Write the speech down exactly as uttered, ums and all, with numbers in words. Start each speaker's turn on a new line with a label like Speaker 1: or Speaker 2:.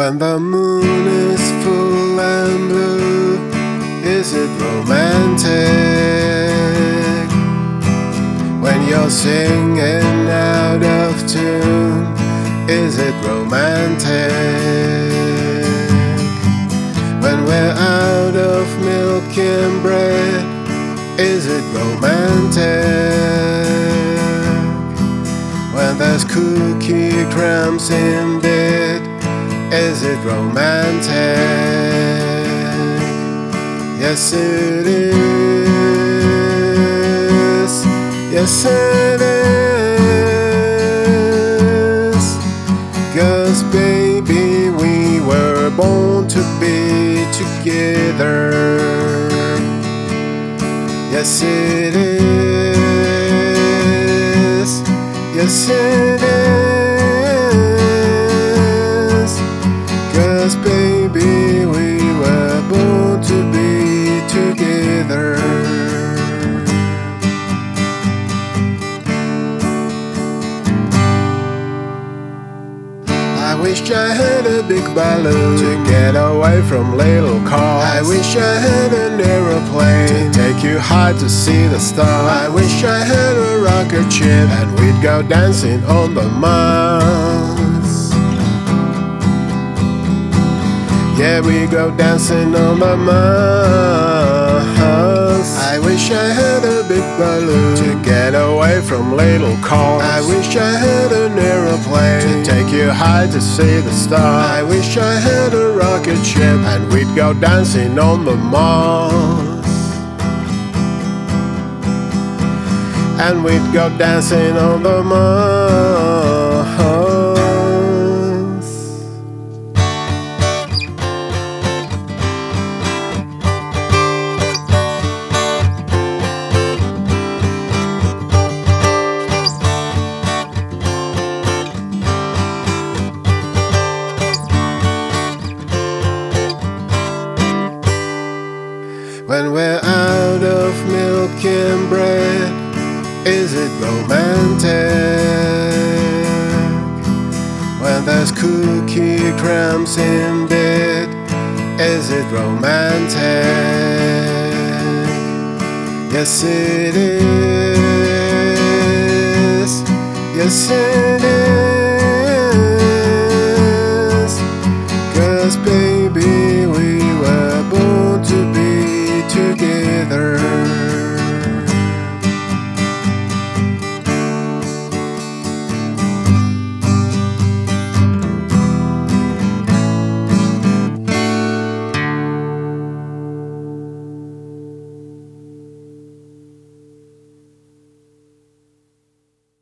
Speaker 1: When the moon is full and blue, is it romantic? When you're singing out of tune, is it romantic? When we're out of milk and bread, is it romantic? When there's cookie crumbs in bed, is it romantic? Yes it is. Yes it is. 'Cause baby, we were born to be together. Yes it is. Yes it is. 'Cause baby, we were born to be together. I wish I had a big balloon to get away from little cars. I wish I had an aeroplane to take you high to see the stars. I wish I had a rocket ship and we'd go dancing on the Mars. Yeah, we go dancing on the Mars. I wish I had a big balloon to get away from little cars. I wish I had an aeroplane to take you high to see the stars. I wish I had a rocket ship and we'd go dancing on the Mars. And we'd go dancing on the Mars. When we're out of milk and bread, is it romantic? When there's cookie crumbs in bed, is it romantic? Yes it is. Yes it is.